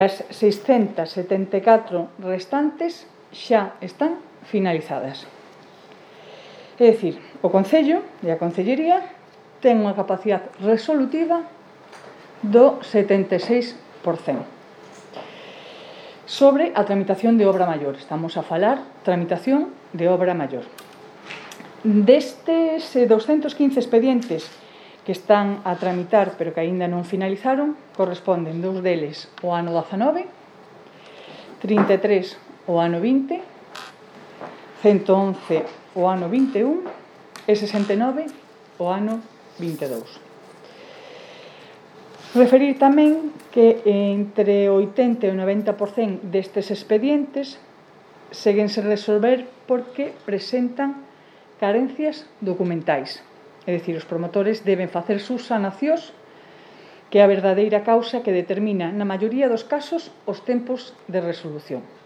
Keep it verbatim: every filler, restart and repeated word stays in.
As seiscentas setenta e catro restantes xa están finalizadas. É dicir, o Concello e a Concellería ten unha capacidade resolutiva do setenta e seis por cento. Sobre a tramitación de obra maior. Estamos a falar tramitación de obra maior. Destes doscientos quince expedientes que están a tramitar pero que aínda non finalizaron, corresponden dous deles o ano dezanove, trinta e tres o ano vinte, ciento once o ano vinte e un e sesenta e nove o ano vinte e dous. Referir tamén que entre o oitenta e o noventa por cento destes expedientes seguen sen resolver porque presentan carencias documentais. É dicir, os promotores deben facer subsanacións, que é a verdadeira causa que determina, na maioría dos casos, os tempos de resolución.